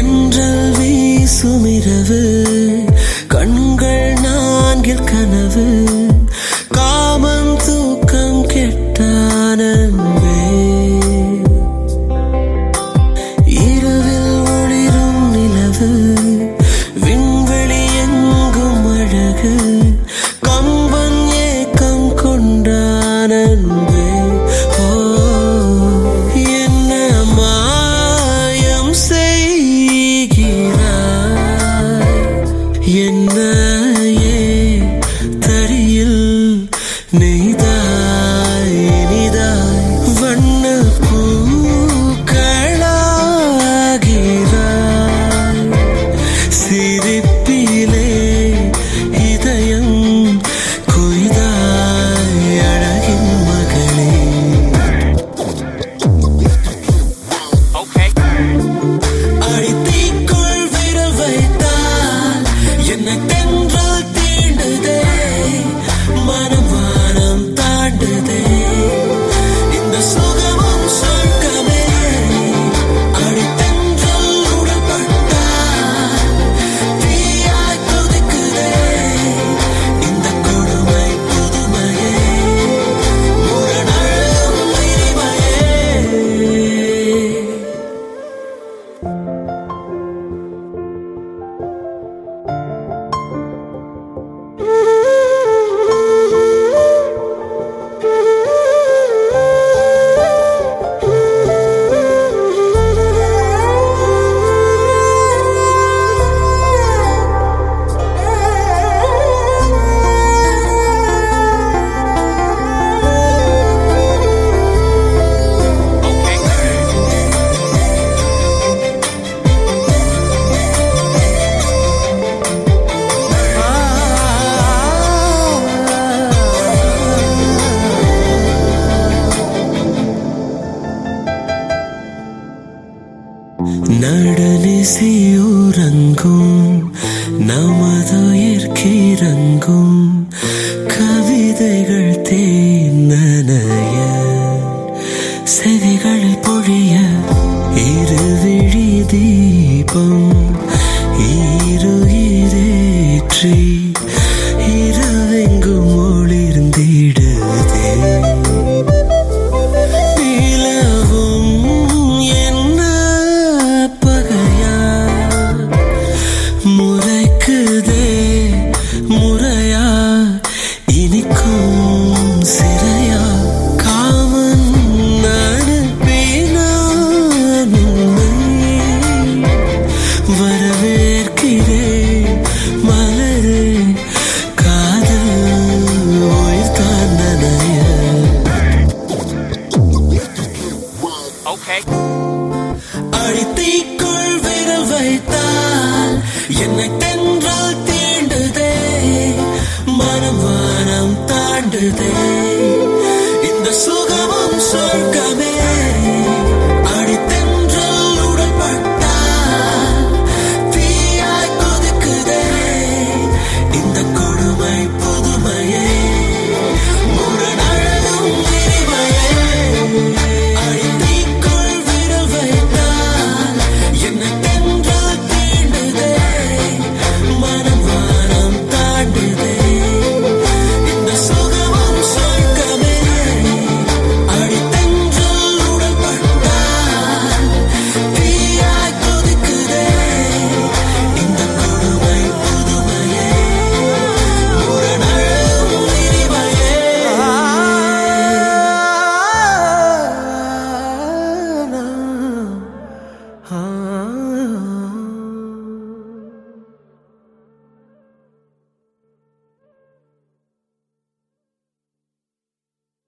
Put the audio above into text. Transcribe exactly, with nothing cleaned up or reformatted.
தென்றல் வீசுமிரவு கண்கள் நான்கில் கனவு காமம் தூக்கம் கெட்டானே இரவில் ஒளிரும் நிலவு விண்வெளி எங்கும் அழகு கம்பன் ஏக்கம் கொண்டானே என்னையே தரியில் நெய்தாய் இனிதாய் வண்ண பூக்களாகிறாய் சிரிப்பிலே இதயம் கொய்தாய் அழகின் மகளே அடித்தீக்குள் விரல் வைத்தால் என்னை தென்றல் தீண்டுதே மனம் வானம் தாண்டுதே இந்த சுகமும் சொர்க்கமே அடித்தென்றல் உடன்பட்டால் தீயாய் கொதிக்குதே இந்த கொடுமை புதுமையே முரணழும் இனிமையே நடனிசையுறங்கும் நமதுயிர்க்கிறங்கும் கவிதைகள் தேனனைய செவிகளை பொழிய இருவிழி தீபம் ஈருயிரேற்றி இரவெங்கும் ஒளிர்ந்திடுதே முறைக்குதே முறையா இனிக்கும் சிறையா காமன் அனுப்பினான் வரவேற்கிறேன் மலரே காதல் உயிர் தான் நனைய அடித்தீக்குள் விரல் வைத்தால் என்னை தென்றல் தீண்டுதே மனம் வானம் தாண்டுதே